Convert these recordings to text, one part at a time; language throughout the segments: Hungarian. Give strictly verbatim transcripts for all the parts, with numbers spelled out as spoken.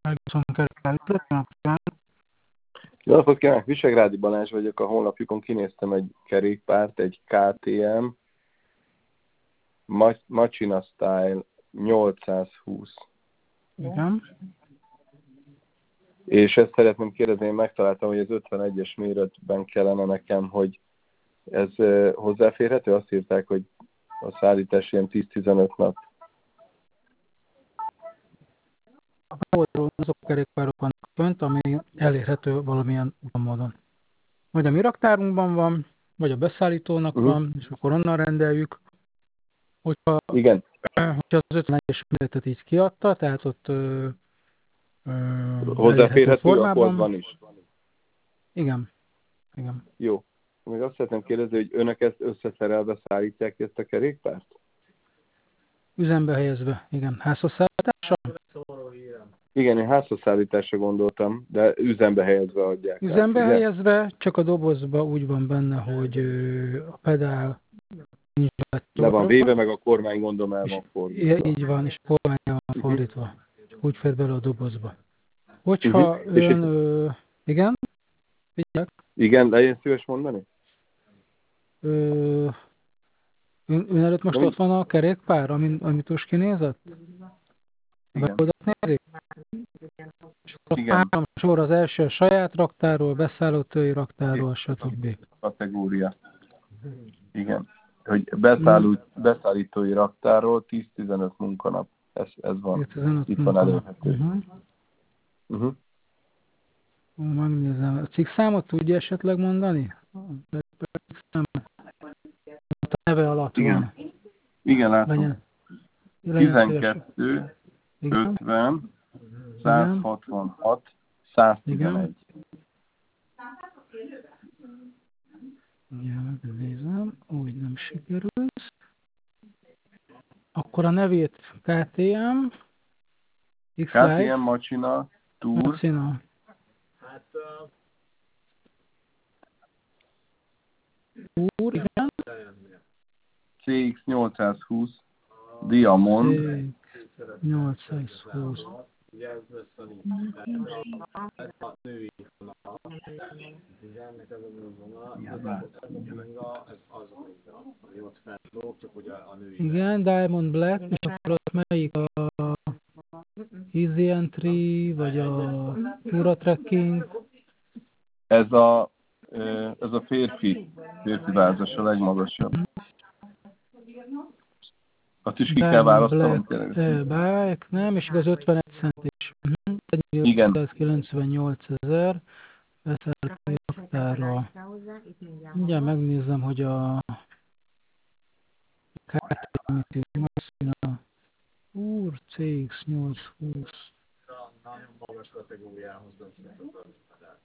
Jó napot kívánok, Visegrádi Balázs vagyok, a honlapjukon kinéztem egy kerékpárt, egy ká té em Machina Style nyolcszázhúsz. Igen. És ezt szeretném kérdezni, én megtaláltam, hogy az ötvenegyes méretben kellene nekem, hogy ez uh, hozzáférhető? Azt írták, hogy a szállítás ilyen tíz-tizenöt nap. A weboldalon azok a kerékpárok vannak fönt, ami elérhető valamilyen úton. Vagy a mi raktárunkban van, vagy a beszállítónak uh-huh. van, és akkor onnan rendeljük. Hogyha, Igen. hogyha az ötvenegyes méretet így kiadta, tehát ott ö, ö, hozzáférhető, akkor ott van is. Igen. Igen. Jó. Még azt szeretném kérdezni, hogy önök ezt összeszerelve szállítják ezt a kerékpárt? Üzembe helyezve, igen. Házhozszállításra? Igen, én házhozszállításra gondoltam, de üzembe helyezve adják. Üzembe át, helyezve, csak a dobozba úgy van benne, hogy a pedál nincs le van véve, meg a kormány gondolom el van fordítva. Így van, és a kormány el van fordítva. Úgy fér bele a dobozba. Hogyha uh-huh. ön... Ö, igen? Vigyek? Igen, legyen szíves mondani? Ö, ön, ön előtt most de ott van a kerékpár, amit, amit most kinézett? Igen. Nézik? Igen. Három sor, az első a saját raktáról, beszállítói raktáról, stb. Kategória. Igen. Hogy beszállít, beszállítói raktáról tíz-tizenöt munkanap. Ez, ez van. Itt van elérhető. Uh-huh. Uh-huh. Megnézem. A cikkszámot tudja esetleg mondani? A neve alatt igen. van. Igen, látom. Legyen. tizenkettő, igen. ötven, százhatvanhat, száztizenegy. Igen, megnézem. Úgy nem sikerült. Akkor a nevét ká té em ká té em Machina Tour. Machina. Hát, uh... Tour, igen. cé iksz nyolcszázhúsz Diamond. nyolcszázhúsz. Ugye ez lesz a ez a női vonal. Ennek ez a női vonal. Ez a ez az a minga. Ami ott fent csak hogy a női. Igen, Diamond Black, és akkor ott melyik a Easy Entry, vagy a Pura Trekking? Ez a, ez a férfi, férfi vázas, a legmagasabb. Azt is ki kell választanom, kérlek. Black, nem, és az ötvenegy centis. Igen. százkilencvennyolcezer beszállítói raktára. Mindjárt megnézem, hogy a ká té em Úr, cé iksz nyolcszázhúsz. Nagyon magas kategóriához beszéltek az adás.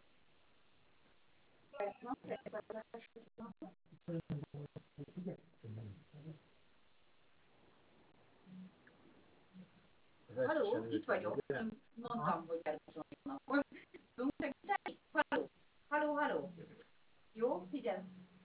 Halló, itt vagyok. Mondtam, hogy elbizonyulnak. Tudunk segíteni? Halló, halló, halló. Jó, figyelj.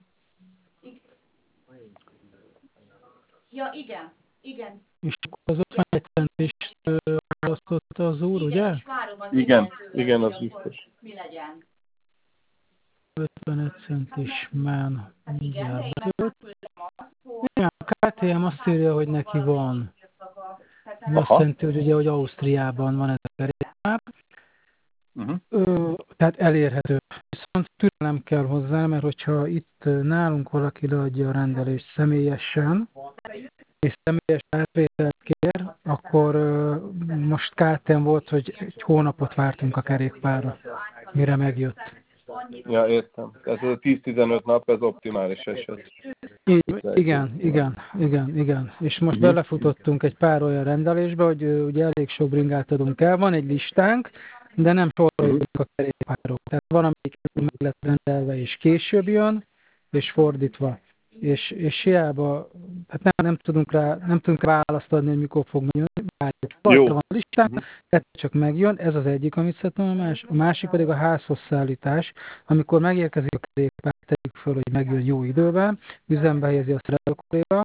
Ja, igen, igen. És az ötvenegy centist választotta az úr, igen, ugye? És várom az igen, tőle, igen, az biztos. Mi legyen? ötvenegy centis man. Hát igen, de én megküldtem azt, hogy... Igen, a ká té em azt írja, hogy neki van. Azt jelenti, hogy ugye, hogy Ausztriában van ez a kerékpár. Uh-huh. Ö, tehát elérhető. Viszont türelem kell hozzá, mert hogyha itt nálunk valaki leadja a rendelést személyesen, és személyes átvételt kér, akkor ö, most ká té em volt, hogy egy hónapot vártunk a kerékpárra, mire megjött. Ja, értem. Ez a tíz-tizenöt nap, ez optimális eset. Így, igen, igen, igen, igen. És most uh-huh. belefutottunk egy pár olyan rendelésbe, hogy uh, ugye elég sok bringát adunk el. Van egy listánk, de nem soroljuk uh-huh. a kerékpárok. Tehát van, amelyik meg lett rendelve, és később jön, és fordítva. És, és hiába, hát nem, nem tudunk rá, nem tudunk választ adni, hogy mikor fog jönni. Jó. Van a listán, uh-huh. tehát csak megjön, ez az egyik, amit szeretném, a, más, a másik pedig a házhoz szállítás, amikor megérkezik a kerékpár, tegyük föl, hogy megjön jó időben, üzembe helyezi a szerelőkolléga,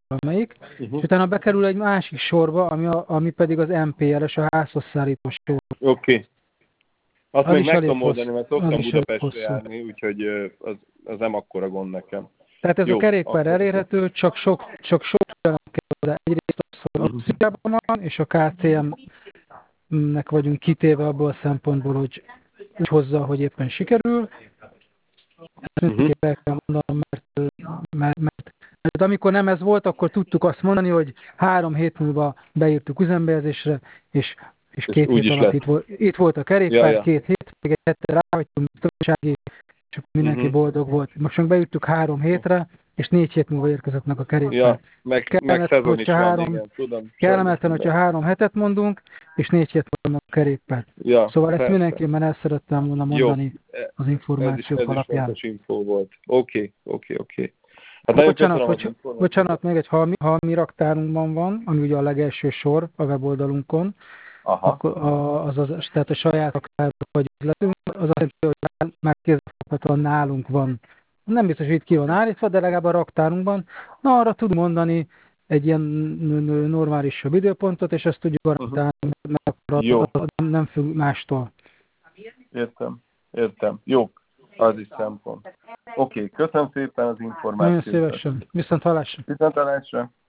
valamelyik, Uh-huh. és utána bekerül egy másik sorba, ami, a, ami pedig az em pé el-es, a házhoz szállító sor. Oké. Okay. Azt Az még is meg elég tudom oldani, mert hosszú. Az szoktam is elég Budapestre hosszú. járni, úgyhogy ö, az, az nem akkora gond nekem. Tehát ez Jó, a kerékpár akkor- elérhető, csak sok, csak sok türelem kell hozzá. Egyrészt az, hogy Mhm. Ausztriában van, és a ká cé em-nek vagyunk kitéve abból a szempontból, hogy úgy hozza, hogy éppen sikerül. Ezt mindenképpen el kell mondanom, mert, mert, mert, mert amikor nem ez volt, akkor tudtuk azt mondani, hogy három hét múlva beírtuk üzembejegyzésre, és, és És két úgy hét is alatt lett. itt volt, itt volt a kerékpár, Ja, ja. két hét, még egy hétre ráhagytunk biztonsági, és akkor mindenki Mhm. boldog volt. Most meg beírtuk három hétre, és négy hét múlva érkezett meg a kerékpár. Ja, meg, meg Kellemetlen, szezon is hogyha van, három- igen, tudom. Kellemetlen, hogyha három hetet mondunk, és négy hét múlva a kerékpár. Ja, Szóval ezt persze. mindenképpen el szerettem volna Jó. mondani Ez az is, információk ez is alapján. fontos info volt. Oké, oké, oké. Hát nagyon Bocsánat, köszönöm az bocsánat, információt. bocsánat, még egy, ha a mi, ha a mi raktárunkban van, ami ugye a legelső sor a weboldalunkon, Aha. akkor a, az, az, tehát a saját raktárunk vagy üzletünk, az azt jelenti, hogy már kézzelfoghatóan nálunk van. Nem biztos, hogy itt ki van állítva, de legalább a raktárunkban. Na, arra tudunk mondani egy ilyen n- n- normálisabb időpontot, és ezt tudjuk garantálni, mert akkor Jó. az, az nem függ mástól. Értem, értem. Jó, az is szempont. Oké, köszönöm szépen az Nagyon információt. szívesen. Viszont hallásra. Viszontlátásra.